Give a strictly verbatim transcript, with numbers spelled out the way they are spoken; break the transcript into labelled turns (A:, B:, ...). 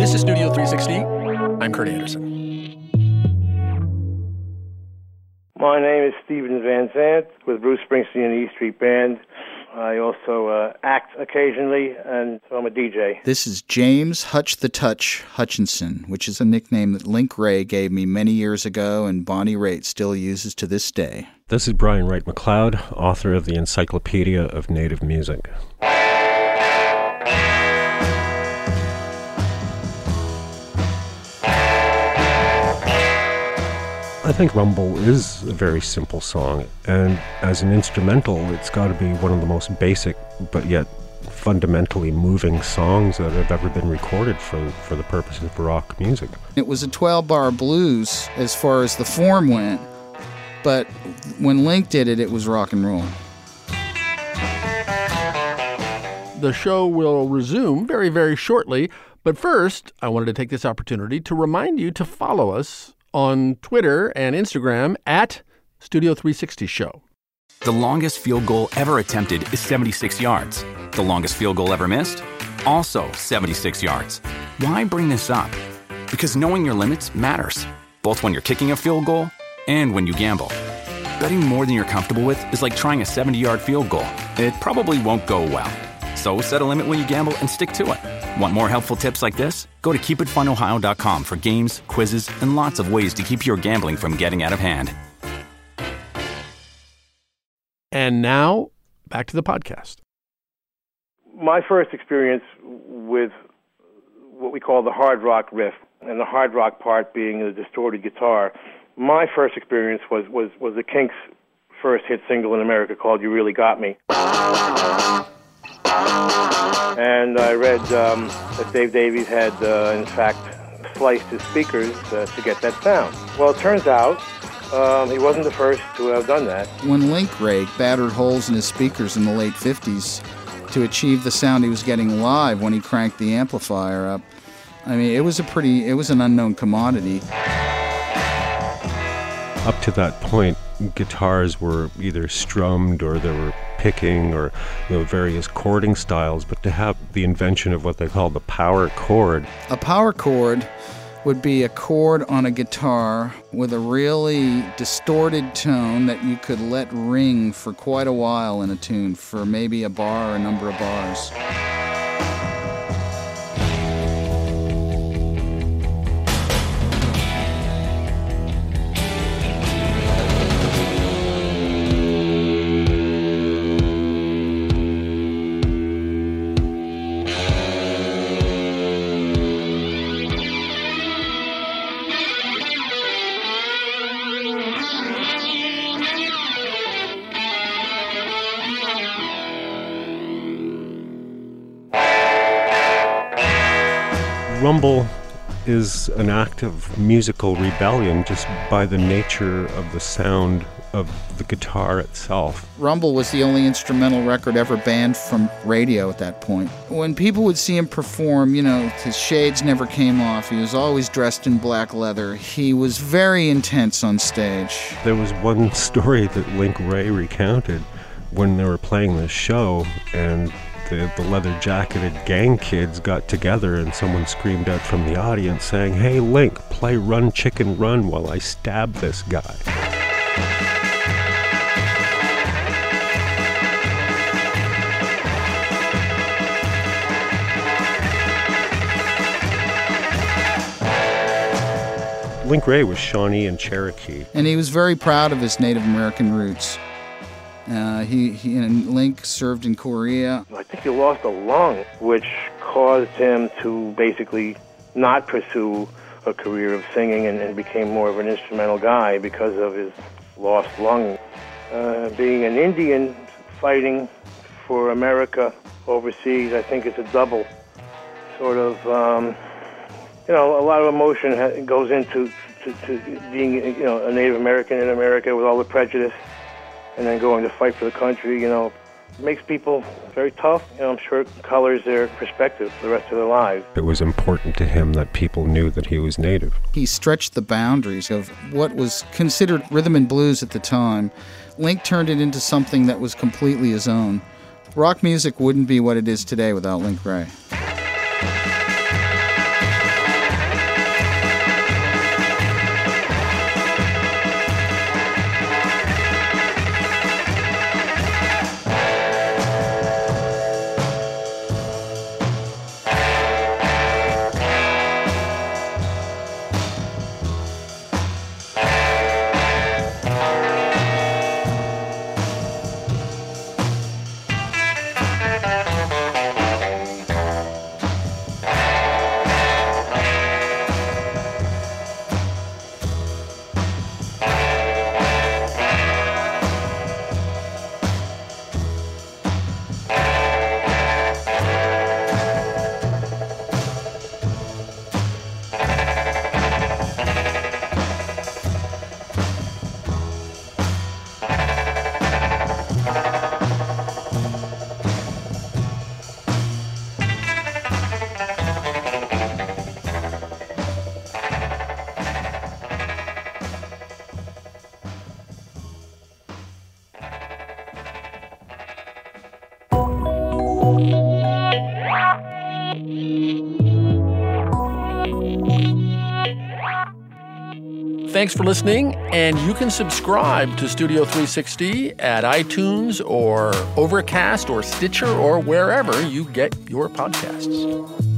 A: This is Studio three sixty. I'm Kurt Anderson.
B: My name is Stephen Van Zandt with Bruce Springsteen and the E Street Band. I also uh, act occasionally, and so I'm a D J.
C: This is James Hutch the Touch Hutchinson, which is a nickname that Link Wray gave me many years ago and Bonnie Raitt still uses to this day.
D: This is Brian Wright McLeod, author of the Encyclopedia of Native Music. I think Rumble is a very simple song, and as an instrumental, it's got to be one of the most basic, but yet fundamentally moving songs that have ever been recorded for, for the purposes of rock music.
C: It was a twelve-bar blues as far as the form went, but when Link did it, it was rock and roll.
A: The show will resume very, very shortly, but first, I wanted to take this opportunity to remind you to follow us on Twitter and Instagram at Studio three sixty Show.
E: The longest field goal ever attempted is seventy-six yards. The longest field goal ever missed? Also seventy-six yards. Why bring this up? Because knowing your limits matters, both when you're kicking a field goal and when you gamble. Betting more than you're comfortable with is like trying a seventy-yard field goal. It probably won't go well. So set a limit when you gamble and stick to it. Want more helpful tips like this? Go to keep it fun ohio dot com for games, quizzes, and lots of ways to keep your gambling from getting out of hand.
A: And now, back to the podcast.
B: My first experience with what we call the hard rock riff, and the hard rock part being the distorted guitar, my first experience was, was, was the Kinks' first hit single in America called You Really Got Me. And I read um, that Dave Davies had, uh, in fact, sliced his speakers uh, to get that sound. Well, it turns out um, he wasn't the first to have done that.
C: When Link Wray battered holes in his speakers in the late fifties to achieve the sound he was getting live when he cranked the amplifier up, I mean, it was a pretty, it was an unknown commodity.
D: Up to that point, guitars were either strummed or there were picking or, you know, various chording styles, but to have the invention of what they call the power chord.
C: A power chord would be a chord on a guitar with a really distorted tone that you could let ring for quite a while in a tune, for maybe a bar or a number of bars.
D: Rumble is an act of musical rebellion just by the nature of the sound of the guitar itself.
C: Rumble was the only instrumental record ever banned from radio at that point. When people would see him perform, you know, his shades never came off. He was always dressed in black leather. He was very intense on stage.
D: There was one story that Link Wray recounted when they were playing this show, and The, the leather-jacketed gang kids got together and someone screamed out from the audience saying, "Hey, Link, play Run Chicken Run while I stab this guy." Link Wray was Shawnee and Cherokee.
C: And he was very proud of his Native American roots. Uh, he, he and Link served in Korea.
B: I think he lost a lung, which caused him to basically not pursue a career of singing and, and became more of an instrumental guy because of his lost lung. Uh, being an Indian fighting for America overseas, I think it's a double sort of, um, you know, a lot of emotion ha- goes into to, to being, you know, a Native American in America with all the prejudice. And then going to fight for the country, you know, makes people very tough. You know, I'm sure it colors their perspective for the rest of their lives.
D: It was important to him that people knew that he was Native.
C: He stretched the boundaries of what was considered rhythm and blues at the time. Link turned it into something that was completely his own. Rock music wouldn't be what it is today without Link Wray.
A: Thanks for listening, and you can subscribe to Studio three sixty at iTunes or Overcast or Stitcher or wherever you get your podcasts.